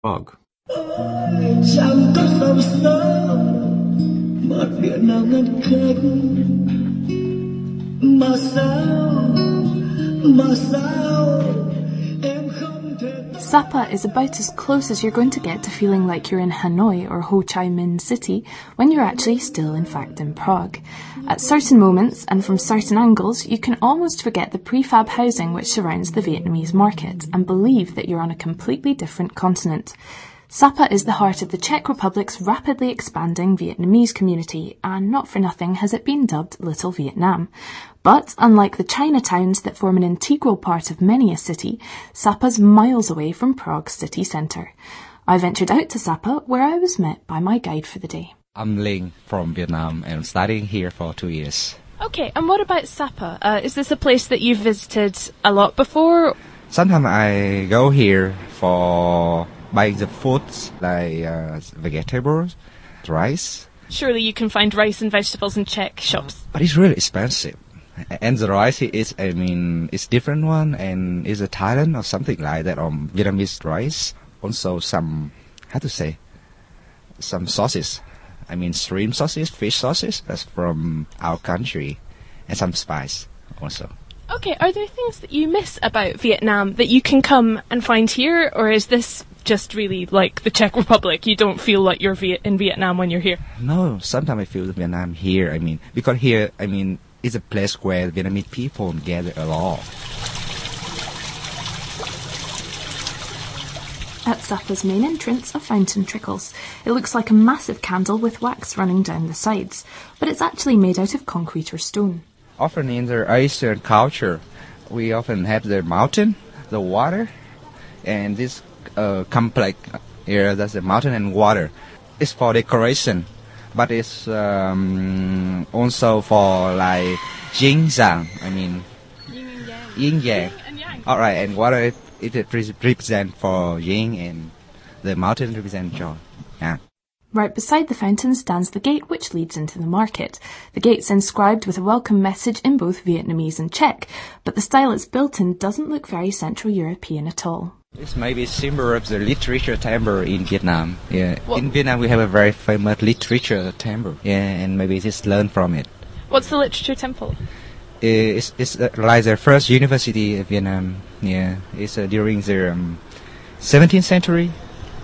Prague. Chẳng có dòng sông mà biển nào ngăn cách mà sao em không thể. Sapa is about as close as you're going to get to feeling like you're in Hanoi or Ho Chi Minh City when you're actually still in fact in Prague. At certain moments and from certain angles, you can almost forget the prefab housing which surrounds the Vietnamese market and believe that you're on a completely different continent. Sapa is the heart of the Czech Republic's rapidly expanding Vietnamese community, and not for nothing has it been dubbed Little Vietnam. But, unlike the Chinatowns that form an integral part of many a city, Sapa's miles away from Prague's city centre. I ventured out to Sapa, where I was met by my guide for the day. I'm Ling from Vietnam, and I'm studying here for 2 years. Okay, and what about Sapa? Is this a place that you've visited a lot before? Sometimes I go here for buying the foods like vegetables, rice. Surely you can find rice and vegetables in Czech shops. But it's really expensive. And the rice is, it's different one, and is a Thailand or something like that, or Vietnamese rice. Also some sauces. Shrimp sauces, fish sauces, that's from our country, and some spice also. Okay, are there things that you miss about Vietnam that you can come and find here, or is this just really like the Czech Republic? You don't feel like you're in Vietnam when you're here? No, sometimes I feel Vietnam here, because here, it's a place where Vietnamese people gather a lot. At Sapa's main entrance, a fountain trickles. It looks like a massive candle with wax running down the sides, but it's actually made out of concrete or stone. Often in the Eastern culture, we often have the mountain, the water, and this complex area, that's the mountain and water. It's for decoration, but it's also for like yin yang, yin yang. Alright, and water it represents for yin, and the mountain represents joy. Yeah. Right beside the fountain stands the gate which leads into the market. The gate's inscribed with a welcome message in both Vietnamese and Czech, but the style it's built in doesn't look very Central European at all. This may be a symbol of the literature temple in Vietnam. Yeah. In Vietnam we have a very famous literature temple. Yeah, and maybe just learn from it. What's the literature temple? It's like the first university of Vietnam. Yeah, it's during the 17th century.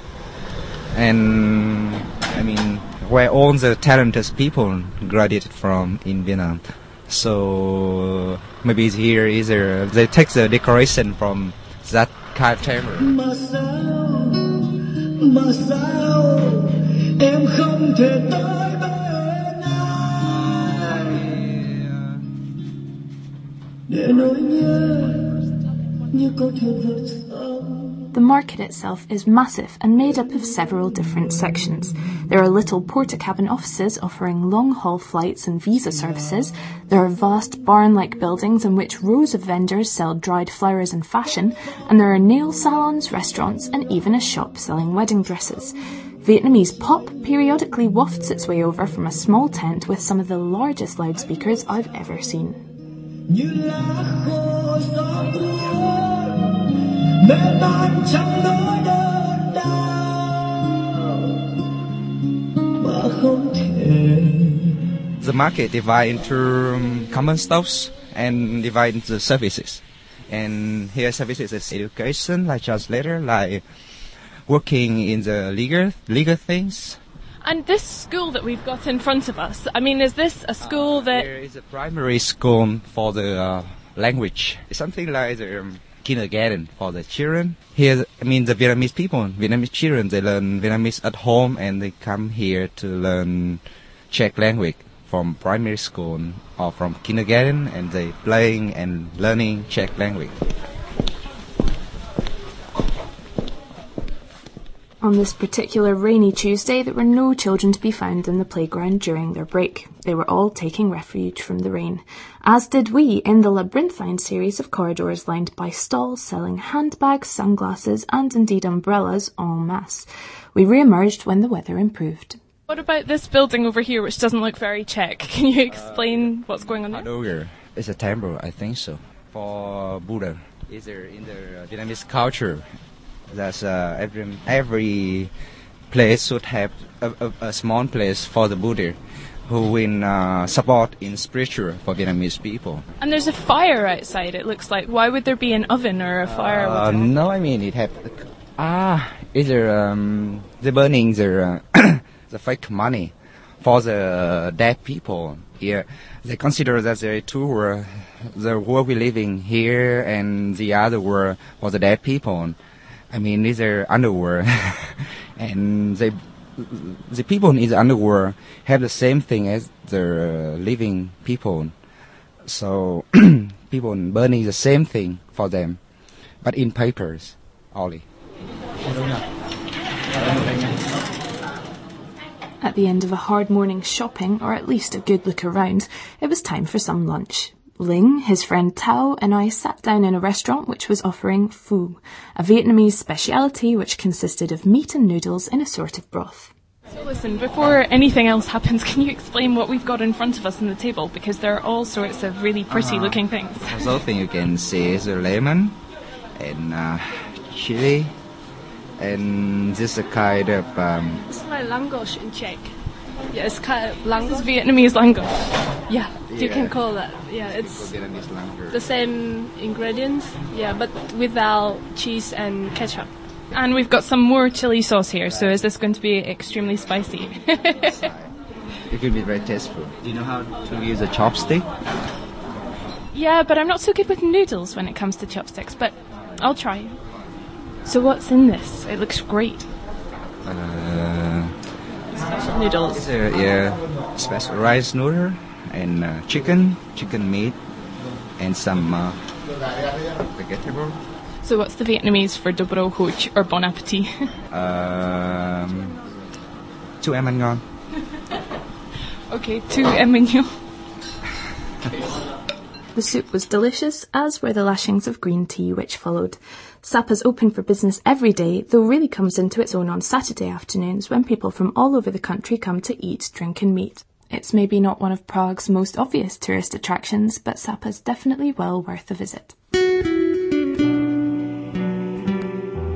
And where all the talented people graduated from in Vietnam. So maybe here is they take the decoration from that kind of temple. Mà sao em không thể tới bên anh để nỗi nhớ như có thuyền vượt sông. The market itself is massive and made up of several different sections. There are little porta-cabin offices offering long-haul flights and visa services. There are vast barn-like buildings in which rows of vendors sell dried flowers and fashion, and there are nail salons, restaurants, and even a shop selling wedding dresses. Vietnamese pop periodically wafts its way over from a small tent with some of the largest loudspeakers I've ever seen. The market divides into common stores and divides into services. And here services is education, like translator, like working in the legal things. And this school that we've got in front of us, is this a school that... There is a primary school for the language. It's something like the kindergarten for the children. Here, the Vietnamese children, they learn Vietnamese at home, and they come here to learn Czech language from primary school or from kindergarten, and they playing and learning Czech language. On this particular rainy Tuesday, there were no children to be found in the playground during their break. They were all taking refuge from the rain, as did we in the labyrinthine series of corridors lined by stalls selling handbags, sunglasses, and indeed umbrellas en masse. We re-emerged when the weather improved. What about this building over here, which doesn't look very Czech? Can you explain what's going on there? Padoga. It's a temple, I think so, for Buddha. It's in the Vietnamese culture. That's every place should have a small place for the Buddha, who will support in spiritual for Vietnamese people. And there's a fire outside, it looks like. Why would there be an oven or a fire? No, I mean it have. Either they're burning the the fake money for the dead people. Yeah, they consider that there are two worlds: the world we living here and the other world for the dead people. I mean, these are underworld, and the people in the underworld have the same thing as the living people. So people burning the same thing for them, but in papers only. At the end of a hard morning's shopping, or at least a good look around, it was time for some lunch. Ling, his friend Tao, and I sat down in a restaurant which was offering pho, a Vietnamese speciality which consisted of meat and noodles in a sort of broth. So listen, before anything else happens, can you explain what we've got in front of us on the table? Because there are all sorts of really pretty looking things. The first thing you can see is the lemon and chili. And this is a kind of... It's like langosh in Czech. Yeah, it's kind of This is Vietnamese langosh. Yeah, you can call that. Yeah, it's Vietnamese langosh. the same ingredients. Yeah, but without cheese and ketchup. And we've got some more chili sauce here, so is this going to be extremely spicy? It will be very tasteful. Do you know how to use a chopstick? Yeah, but I'm not so good with noodles when it comes to chopsticks, but I'll try. So what's in this? It looks great. Special noodles. Special rice noodle and chicken meat, and some vegetable. So what's the Vietnamese for dobro hoch or bon appetit? Two em ăn ngon. Okay, 2 em mignon. The soup was delicious, as were the lashings of green tea which followed. Sapa's open for business every day, though really comes into its own on Saturday afternoons when people from all over the country come to eat, drink and meet. It's maybe not one of Prague's most obvious tourist attractions, but Sapa's definitely well worth a visit.